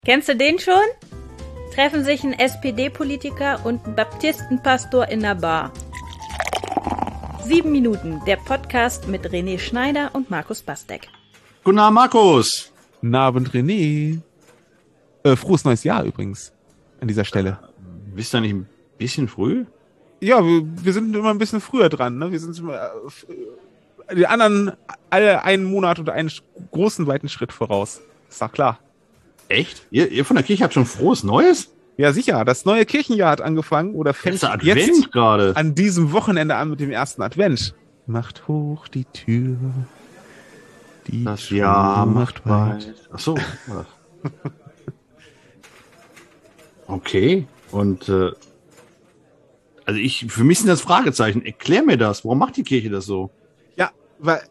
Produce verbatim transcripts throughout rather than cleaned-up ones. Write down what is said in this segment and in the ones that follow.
Kennst du den schon? Treffen sich ein S P D-Politiker und ein Baptistenpastor in der Bar. Sieben Minuten, der Podcast mit René Schneider und Markus Bastek. Guten Abend, Markus. Guten Abend, René. Äh, frohes neues Jahr übrigens an dieser Stelle. Äh, bist du nicht ein bisschen früh? Ja, wir, wir sind immer ein bisschen früher dran. Ne? Wir sind immer, äh, die anderen alle einen Monat oder einen großen, weiten Schritt voraus. Ist doch klar. Echt? Ihr, ihr von der Kirche habt schon frohes Neues? Ja, sicher. Das neue Kirchenjahr hat angefangen oder fängt jetzt gerade an diesem Wochenende an mit dem ersten Advent. Macht hoch die Tür. Die das Jahr macht weit. Ach so. Okay. Und äh, also ich, für mich sind das Fragezeichen. Erklär mir das. Warum macht die Kirche das so? Ja, weil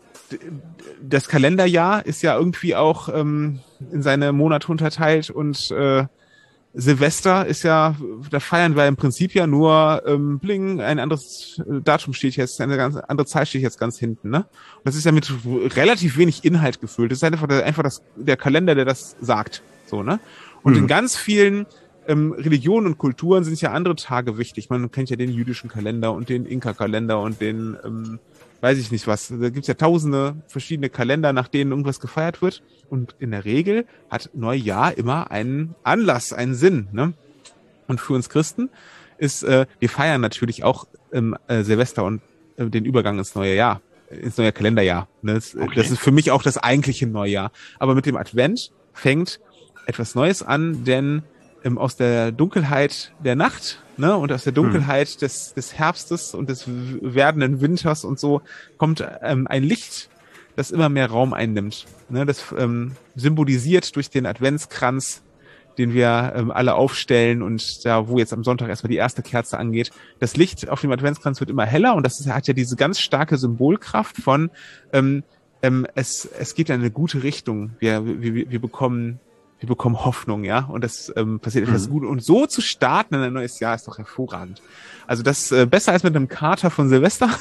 das Kalenderjahr ist ja irgendwie auch ähm, in seine Monate unterteilt und äh, Silvester ist ja, da feiern wir im Prinzip ja nur ähm, Bling, ein anderes Datum steht jetzt, eine ganz andere Zahl steht jetzt ganz hinten, ne? Und das ist ja mit relativ wenig Inhalt gefüllt. Das ist einfach, einfach das, der Kalender, der das sagt, so, ne? Und mhm. in ganz vielen ähm, Religionen und Kulturen sind ja andere Tage wichtig. Man kennt ja den jüdischen Kalender und den Inka-Kalender und den ähm, weiß ich nicht was. Da gibt's ja tausende verschiedene Kalender, nach denen irgendwas gefeiert wird. Und in der Regel hat Neujahr immer einen Anlass, einen Sinn, ne? Und für uns Christen ist, äh, wir feiern natürlich auch ähm, äh, Silvester und äh, den Übergang ins neue Jahr, ins neue Kalenderjahr. Ne? Das, okay. das ist für mich auch das eigentliche Neujahr. Aber mit dem Advent fängt etwas Neues an, denn ähm, aus der Dunkelheit der Nacht, ne, und aus der Dunkelheit hm. des, des Herbstes und des werdenden Winters und so kommt ähm, ein Licht, das immer mehr Raum einnimmt. Ne, das ähm, symbolisiert durch den Adventskranz, den wir ähm, alle aufstellen und da, wo jetzt am Sonntag erstmal die erste Kerze angeht. Das Licht auf dem Adventskranz wird immer heller und das ist, hat ja diese ganz starke Symbolkraft von ähm, ähm, es, es geht in eine gute Richtung. Wir, wir, wir bekommen Wir bekommen Hoffnung, ja, und das ähm, passiert etwas mhm. gut. Und so zu starten in ein neues Jahr ist doch hervorragend. Also das äh, besser als mit einem Kater von Silvester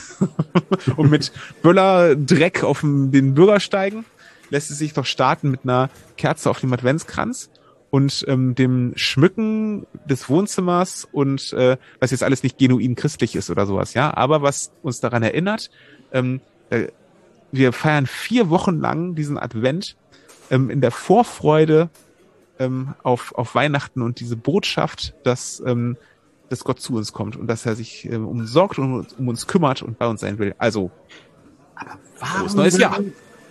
und mit Böller-Dreck auf dem, den Bürgersteigen lässt es sich doch starten mit einer Kerze auf dem Adventskranz und ähm, dem Schmücken des Wohnzimmers und äh, was jetzt alles nicht genuin christlich ist oder sowas, ja, aber was uns daran erinnert, ähm, äh, wir feiern vier Wochen lang diesen Advent ähm, in der Vorfreude Ähm, auf, auf Weihnachten und diese Botschaft, dass, ähm, dass Gott zu uns kommt und dass er sich ähm, umsorgt und um uns kümmert und bei uns sein will. Also, aber warum neues Jahr.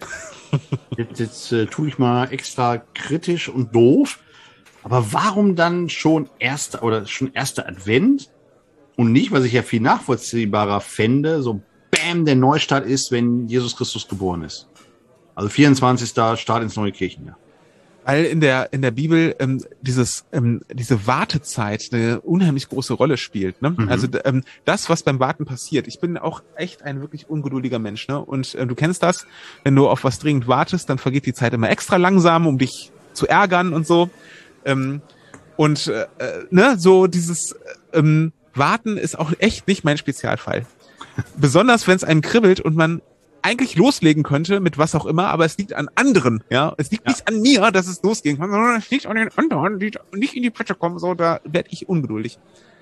Jetzt, jetzt äh, tue ich mal extra kritisch und doof, aber warum dann schon erster oder schon erster Advent und nicht, was ich ja viel nachvollziehbarer fände, so bam, der Neustart ist, wenn Jesus Christus geboren ist. Also vierundzwanzigster Start ins neue Kirchenjahr. Weil in der in der Bibel ähm, dieses ähm, diese Wartezeit eine unheimlich große Rolle spielt. Ne? Mhm. Also ähm, das, was beim Warten passiert. Ich bin auch echt ein wirklich ungeduldiger Mensch. Ne? Und äh, du kennst das, wenn du auf was dringend wartest, dann vergeht die Zeit immer extra langsam, um dich zu ärgern und so. Ähm, und äh, ne, so dieses ähm, Warten ist auch echt nicht mein Spezialfall. Besonders wenn es einem kribbelt und man eigentlich loslegen könnte mit was auch immer, aber es liegt an anderen, ja. Es liegt ja. nicht an mir, dass es losgehen kann, sondern es liegt an den anderen, die nicht in die Plätze kommen, so, da werde ich ungeduldig.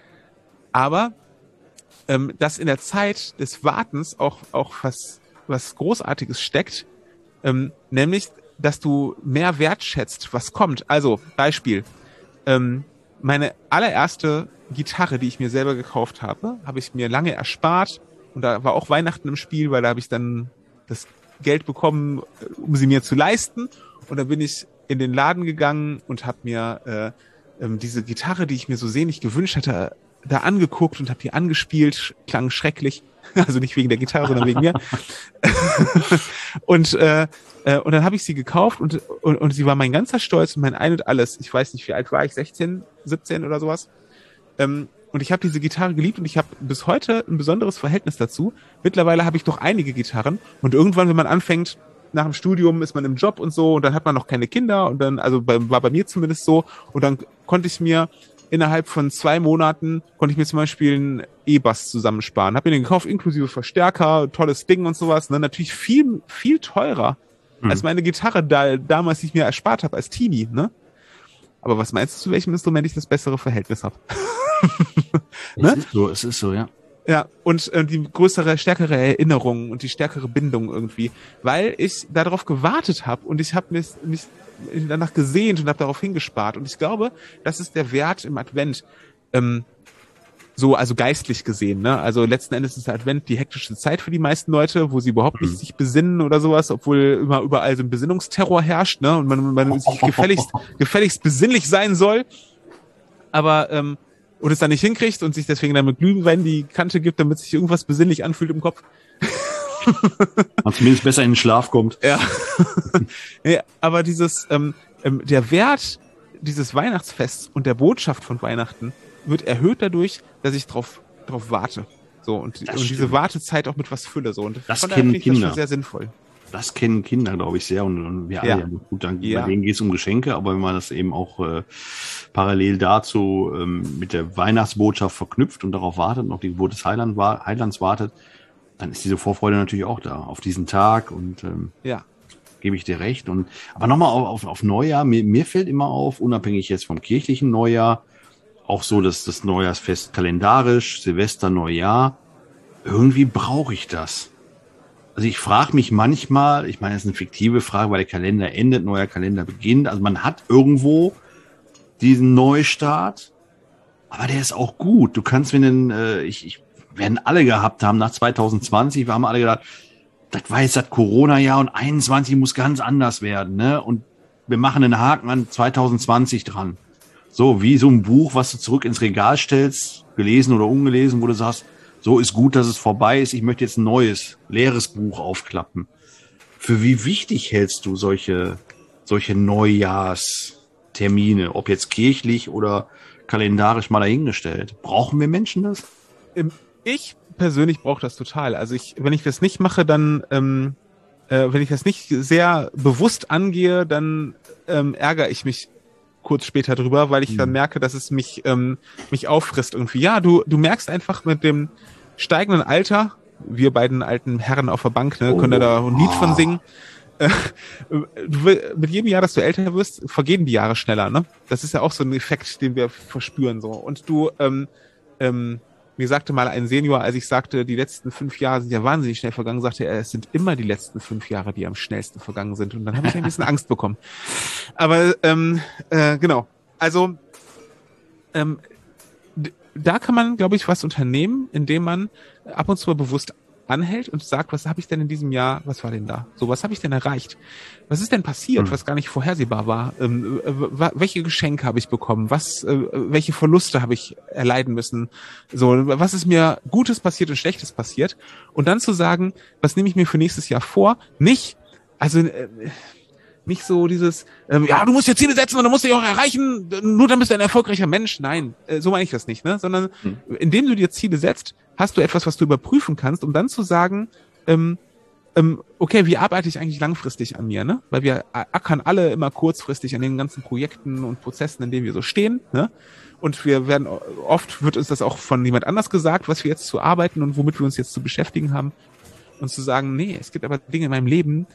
Aber, ähm, dass in der Zeit des Wartens auch, auch was, was Großartiges steckt, ähm, nämlich, dass du mehr wertschätzt, was kommt. Also, Beispiel, ähm, meine allererste Gitarre, die ich mir selber gekauft habe, habe ich mir lange erspart. Und da war auch Weihnachten im Spiel, weil da habe ich dann das Geld bekommen, um sie mir zu leisten. Und dann bin ich in den Laden gegangen und habe mir äh, ähm, diese Gitarre, die ich mir so sehnlich gewünscht hatte, da angeguckt und habe die angespielt. Klang schrecklich. Also nicht wegen der Gitarre, sondern wegen mir. und äh, äh, und dann habe ich sie gekauft und, und und sie war mein ganzer Stolz und mein Ein und Alles. Ich weiß nicht, wie alt war ich? sechzehn, siebzehn oder sowas. Ähm, Und ich habe diese Gitarre geliebt und ich habe bis heute ein besonderes Verhältnis dazu. Mittlerweile habe ich doch einige Gitarren und irgendwann, wenn man anfängt, nach dem Studium ist man im Job und so und dann hat man noch keine Kinder und dann, also bei, war bei mir zumindest so, und dann konnte ich mir innerhalb von zwei Monaten, konnte ich mir zum Beispiel einen E-Bass zusammensparen. Habe mir den gekauft, inklusive Verstärker, tolles Ding und sowas. Ne? Natürlich viel, viel teurer mhm. als meine Gitarre da, damals, die ich mir erspart habe als Teenie. Ne? Aber was meinst du, zu welchem Instrument ich das bessere Verhältnis habe? Ne? Es ist so, es ist so, ja. Ja, und äh, die größere, stärkere Erinnerung und die stärkere Bindung irgendwie, weil ich darauf gewartet habe und ich habe mich, mich danach gesehnt und habe darauf hingespart. Und ich glaube, das ist der Wert im Advent, ähm, so, also geistlich gesehen, ne? Also letzten Endes ist der Advent die hektische Zeit für die meisten Leute, wo sie überhaupt nicht mhm. sich besinnen oder sowas, obwohl immer überall so ein Besinnungsterror herrscht, ne? Und man, man sich gefälligst, gefälligst besinnlich sein soll. Aber, ähm, und es dann nicht hinkriegt und sich deswegen dann mit Glühwein die Kante gibt, damit sich irgendwas besinnlich anfühlt im Kopf. Man zumindest besser in den Schlaf kommt. Ja. Ja, aber dieses, ähm, ähm, der Wert dieses Weihnachtsfests und der Botschaft von Weihnachten wird erhöht dadurch, dass ich drauf, drauf warte. So, und, und diese Wartezeit auch mit was fülle, so. Und das kennen Kinder. Das schon sehr sinnvoll. Das kennen Kinder, glaube ich, sehr. Und, und wir alle, ja. Gut, dann, ja. Bei denen geht es um Geschenke, aber wenn man das eben auch äh, parallel dazu ähm, mit der Weihnachtsbotschaft verknüpft und darauf wartet und auf die Geburt des Heiland, Heilands wartet, dann ist diese Vorfreude natürlich auch da, auf diesen Tag. Und ähm, ja. gebe ich dir recht. Und aber nochmal auf, auf, auf Neujahr, mir, mir fällt immer auf, unabhängig jetzt vom kirchlichen Neujahr, auch so, dass das Neujahrsfest kalendarisch, Silvester, Neujahr, irgendwie brauche ich das. Also ich frage mich manchmal, ich meine, das ist eine fiktive Frage, weil der Kalender endet, neuer Kalender beginnt. Also man hat irgendwo diesen Neustart, aber der ist auch gut. Du kannst, wenn denn, äh, ich, ich werden alle gehabt haben nach zwanzig zwanzig, wir haben alle gedacht, das war jetzt das Corona-Jahr und einundzwanzig muss ganz anders werden, ne? Und wir machen einen Haken an zwanzig zwanzig dran. So, wie so ein Buch, was du zurück ins Regal stellst, gelesen oder ungelesen, wo du sagst, so ist gut, dass es vorbei ist, ich möchte jetzt ein neues, leeres Buch aufklappen. Für wie wichtig hältst du solche, solche Neujahrstermine, ob jetzt kirchlich oder kalendarisch mal dahingestellt? Brauchen wir Menschen das? Ich persönlich brauche das total. Also ich, wenn ich das nicht mache, dann, ähm, äh, wenn ich das nicht sehr bewusst angehe, dann ähm, ärgere ich mich kurz später drüber, weil ich mhm. dann merke, dass es mich ähm, mich auffrisst irgendwie. Ja, du du merkst einfach mit dem steigenden Alter, wir beiden alten Herren auf der Bank, ne, oh. können da ein Lied von singen. Äh, du, mit jedem Jahr, dass du älter wirst, vergehen die Jahre schneller, ne? Das ist ja auch so ein Effekt, den wir verspüren so. Und du, ähm, ähm, mir sagte mal ein Senior, als ich sagte, die letzten fünf Jahre sind ja wahnsinnig schnell vergangen, sagte er, es sind immer die letzten fünf Jahre, die am schnellsten vergangen sind. Und dann habe ich ein bisschen Angst bekommen. Aber ähm, äh, genau, also ähm, d- da kann man, glaube ich, was unternehmen, indem man ab und zu mal bewusst anhält und sagt, was habe ich denn in diesem Jahr, was war denn da? So, was habe ich denn erreicht? Was ist denn passiert, mhm. was gar nicht vorhersehbar war? Ähm, äh, w- welche Geschenke habe ich bekommen? Was, äh, welche Verluste habe ich erleiden müssen? So, was ist mir Gutes passiert und Schlechtes passiert? Und dann zu sagen, was nehme ich mir für nächstes Jahr vor? Nicht, also äh, nicht so dieses, ähm, ja, du musst dir Ziele setzen und du musst dich auch erreichen, nur dann bist du ein erfolgreicher Mensch. Nein, äh, so meine ich das nicht, ne? Sondern mhm. indem du dir Ziele setzt, hast du etwas, was du überprüfen kannst, um dann zu sagen, ähm, ähm, okay, wie arbeite ich eigentlich langfristig an mir, ne? Weil wir ackern alle immer kurzfristig an den ganzen Projekten und Prozessen, in denen wir so stehen, ne? Und wir werden, oft wird uns das auch von jemand anders gesagt, was wir jetzt zu arbeiten und womit wir uns jetzt zu beschäftigen haben. Und zu sagen, nee, es gibt aber Dinge in meinem Leben,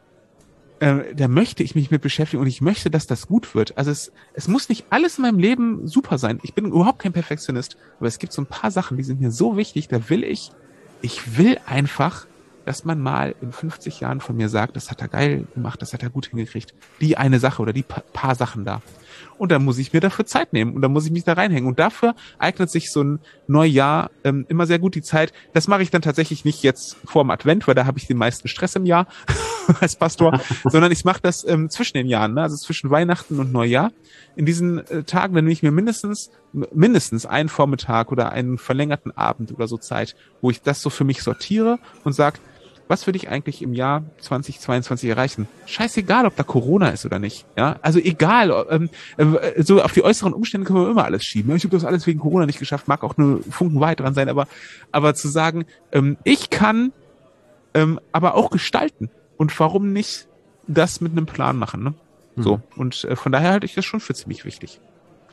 äh, da möchte ich mich mit beschäftigen und ich möchte, dass das gut wird. Also es, es muss nicht alles in meinem Leben super sein. Ich bin überhaupt kein Perfektionist, aber es gibt so ein paar Sachen, die sind mir so wichtig, da will ich, ich will einfach, dass man mal in fünfzig Jahren von mir sagt, das hat er geil gemacht, das hat er gut hingekriegt. Die eine Sache oder die pa- paar Sachen da. Und dann muss ich mir dafür Zeit nehmen und dann muss ich mich da reinhängen. Und dafür eignet sich so ein Neujahr ähm, immer sehr gut die Zeit. Das mache ich dann tatsächlich nicht jetzt vor dem Advent, weil da habe ich den meisten Stress im Jahr als Pastor, sondern ich mache das ähm, zwischen den Jahren, ne? Also zwischen Weihnachten und Neujahr. In diesen äh, Tagen, dann nehme ich mir mindestens mindestens einen Vormittag oder einen verlängerten Abend oder so Zeit, wo ich das so für mich sortiere und sage, was würde ich eigentlich im Jahr zwanzig zweiundzwanzig erreichen? Scheißegal, ob da Corona ist oder nicht. Ja, also egal. Ähm, äh, so auf die äußeren Umstände können wir immer alles schieben. Ich habe das alles wegen Corona nicht geschafft. Mag auch nur Funken Wahrheit dran sein, aber aber zu sagen, ähm, ich kann, ähm, aber auch gestalten. Und warum nicht das mit einem Plan machen? Ne? Mhm. So und äh, von daher halte ich das schon für ziemlich wichtig.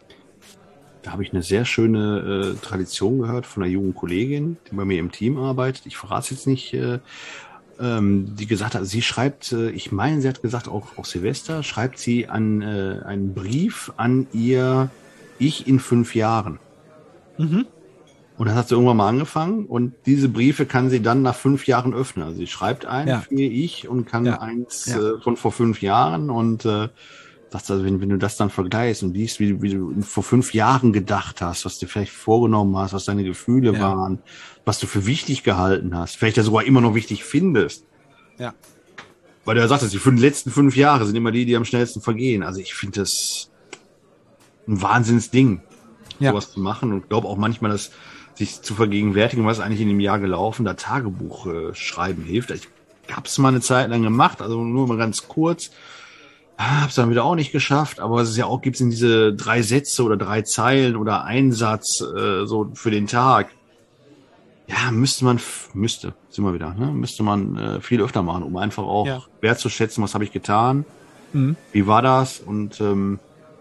Da habe ich eine sehr schöne äh, Tradition gehört von einer jungen Kollegin, die bei mir im Team arbeitet. Ich verrate es jetzt nicht. Äh, ähm, die gesagt hat, sie schreibt, äh, ich meine, sie hat gesagt, auch, auch Silvester, schreibt sie an äh, einen Brief an ihr Ich in fünf Jahren. Mhm. Und das hat sie irgendwann mal angefangen und diese Briefe kann sie dann nach fünf Jahren öffnen. Also sie schreibt einen Ja. für ihr Ich und kann Ja. eins Ja. äh, von vor fünf Jahren und äh, sagst also, wenn, wenn du das dann vergleichst und liest, wie, wie du vor fünf Jahren gedacht hast, was du vielleicht vorgenommen hast, was deine Gefühle Ja. waren, was du für wichtig gehalten hast, vielleicht ja sogar immer noch wichtig findest. Ja. Weil du ja sagtest, die fünf, letzten fünf Jahre sind immer die, die am schnellsten vergehen. Also ich finde das ein Wahnsinnsding, Ja. sowas zu machen und glaube auch manchmal, dass sich zu vergegenwärtigen, was eigentlich in dem Jahr gelaufen, da Tagebuch äh, schreiben hilft. Ich habe es mal eine Zeit lang gemacht, also nur mal ganz kurz. Hab's dann wieder auch nicht geschafft, aber es ist ja auch, gibt's in diese drei Sätze oder drei Zeilen oder einen Satz äh, so für den Tag. Ja, müsste man, müsste, sind wir wieder, ne? Müsste man äh, viel öfter machen, um einfach auch Ja. wertzuschätzen, was habe ich getan, Mhm. wie war das und ähm,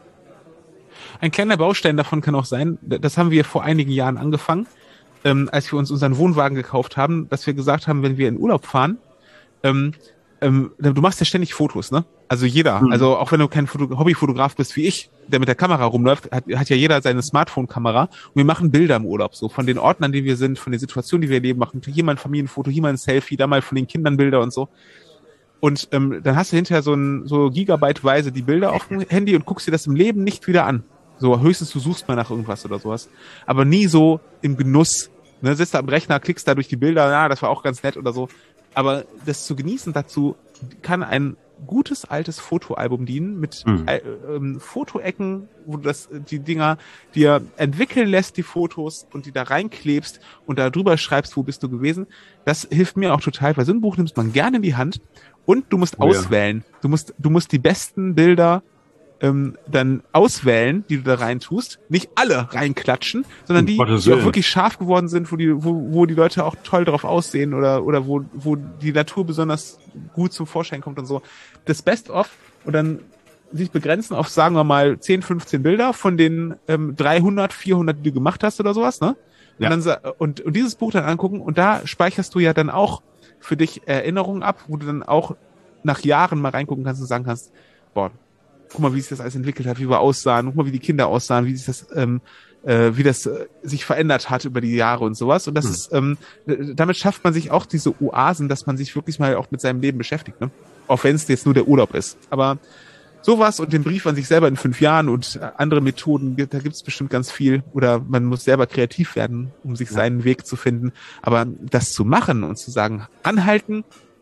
Ein kleiner Baustein davon kann auch sein, das haben wir vor einigen Jahren angefangen, ähm, als wir uns unseren Wohnwagen gekauft haben, dass wir gesagt haben, wenn wir in Urlaub fahren, ähm, ähm, du machst ja ständig Fotos, ne? Also jeder, Mhm. also auch wenn du kein Foto- Hobbyfotograf bist wie ich, der mit der Kamera rumläuft, hat, hat ja jeder seine Smartphone-Kamera und wir machen Bilder im Urlaub, so von den Orten, an denen wir sind, von den Situationen, die wir erleben, machen hier mal ein Familienfoto, hier mal ein Selfie, da mal von den Kindern Bilder und so. Und ähm, dann hast du hinterher so ein so gigabyteweise die Bilder auf dem Handy und guckst dir das im Leben nicht wieder an. So höchstens du suchst mal nach irgendwas oder sowas, aber nie so im Genuss. Ne, sitzt da am Rechner, klickst da durch die Bilder, na, das war auch ganz nett oder so. Aber das zu genießen, dazu kann ein gutes altes Fotoalbum dienen mit Mhm. äh, ähm, Fotoecken, wo du das die Dinger dir entwickeln lässt, die Fotos und die da reinklebst und da drüber schreibst, wo bist du gewesen. Das hilft mir auch total, weil so ein Buch nimmst man gerne in die Hand und du musst Oh ja. auswählen. Du musst du musst die besten Bilder ähm, dann auswählen, die du da rein tust, nicht alle reinklatschen, sondern Um die, Gottes die auch Willen. wirklich scharf geworden sind, wo die, wo, wo die Leute auch toll drauf aussehen oder, oder wo, wo die Natur besonders gut zum Vorschein kommt und so. Das Best-of und dann sich begrenzen auf, sagen wir mal, zehn, fünfzehn Bilder von den ähm, dreihundert, vierhundert, die du gemacht hast oder sowas, ne? Und, Ja. dann, sa- und, und dieses Buch dann angucken und da speicherst du ja dann auch für dich Erinnerungen ab, wo du dann auch nach Jahren mal reingucken kannst und sagen kannst, boah, guck mal, wie sich das alles entwickelt hat, wie wir aussahen, guck mal, wie die Kinder aussahen, wie sich das, ähm, äh, wie das äh, sich verändert hat über die Jahre und sowas. Und das Hm. ist, ähm, d- damit schafft man sich auch diese Oasen, dass man sich wirklich mal auch mit seinem Leben beschäftigt, ne? Auch wenn es jetzt nur der Urlaub ist. Aber sowas und den Brief an sich selber in fünf Jahren und äh, andere Methoden, da gibt es bestimmt ganz viel. Oder man muss selber kreativ werden, um sich Ja. seinen Weg zu finden. Aber das zu machen und zu sagen, anhalten,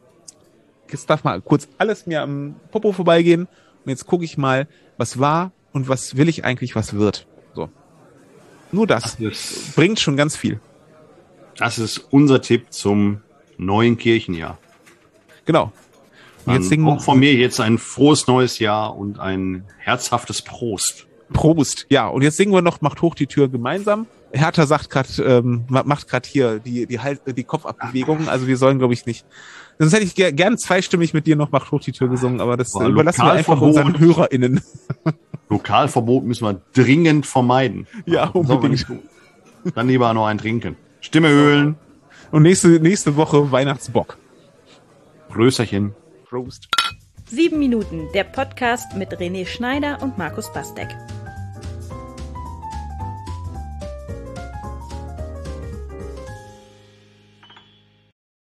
jetzt darf mal kurz alles mir am Popo vorbeigehen und jetzt gucke ich mal, was war und was will ich eigentlich, was wird. So. Nur das das ist, bringt schon ganz viel. das ist unser Tipp zum neuen Kirchenjahr. Genau. Und jetzt Dann singen auch von mir jetzt ein frohes neues Jahr und ein herzhaftes Prost. Prost. Ja, und jetzt singen wir noch Macht hoch die Tür gemeinsam. Hertha sagt gerade, ähm, ma- macht gerade hier die die halt die Kopfabbewegungen. Also wir sollen, glaube ich, nicht. Sonst hätte ich ger gern zweistimmig mit dir noch Macht hoch die Tür gesungen, aber das Boah, überlassen wir einfach Lokalverbot. unseren HörerInnen. Lokalverbot müssen wir dringend vermeiden. Ja, Das soll man unbedingt. nicht tun. Dann lieber noch ein trinken. Stimme höhlen. Und nächste nächste Woche Weihnachtsbock. Prösterchen. Prost. Sieben Minuten, der Podcast mit René Schneider und Markus Bastek.